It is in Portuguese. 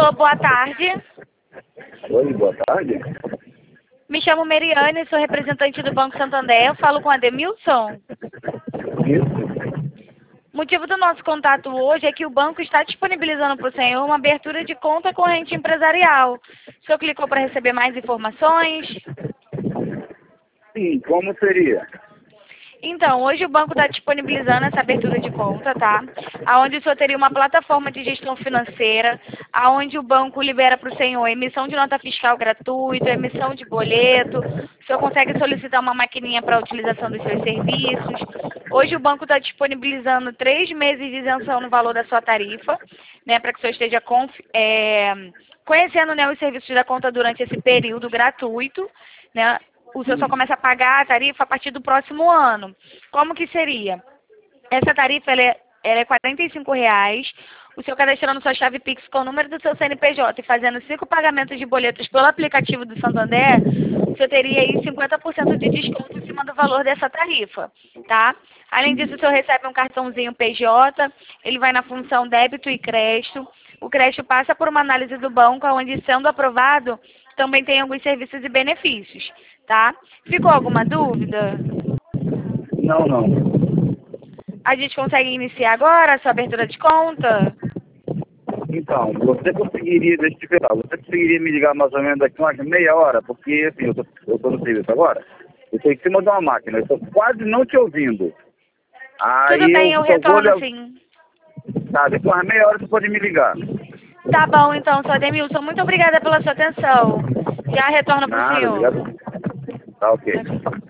Alô, boa tarde. Oi, boa tarde. Me chamo Meriane, sou representante do Banco Santander. Eu falo com a Ademilson. Isso. O motivo do nosso contato hoje é que o banco está disponibilizando para o senhor uma abertura de conta corrente empresarial. O senhor clicou para receber mais informações? Sim, como seria? Então, hoje o banco está disponibilizando essa abertura de conta, tá? Onde o senhor teria uma plataforma de gestão financeira, onde o banco libera para o senhor emissão de nota fiscal gratuita, emissão de boleto, o senhor consegue solicitar uma maquininha para a utilização dos seus serviços. Hoje o banco está disponibilizando 3 meses de isenção no valor da sua tarifa, né, para que o senhor esteja conhecendo, né, os serviços da conta durante esse período gratuito, né? O senhor só começa a pagar a tarifa a partir do próximo ano. Como que seria? Essa tarifa ela é R$ 45. O senhor cadastrando sua chave Pix com o número do seu CNPJ e fazendo 5 pagamentos de boletos pelo aplicativo do Santander, o senhor teria aí 50% de desconto em cima do valor dessa tarifa, tá? Além disso, o senhor recebe um cartãozinho PJ, ele vai na função débito e crédito. O crédito passa por uma análise do banco, onde, sendo aprovado, também tem alguns serviços e benefícios, tá? Ficou alguma dúvida? Não. A gente consegue iniciar agora a sua abertura de conta? Então, você conseguiria, deixa eu te falar, você conseguiria me ligar mais ou menos daqui umas meia hora, porque assim, eu tô no serviço agora, eu tô em cima de uma máquina, eu tô quase não te ouvindo. Aí Tudo bem, eu só vou retorno sim. Tá, daqui umas meia hora você pode me ligar. Tá bom, então, seu Ademilson. Muito obrigada pela sua atenção. Já retorno para o Nada, senhor. obrigado. Tá ok. Ok.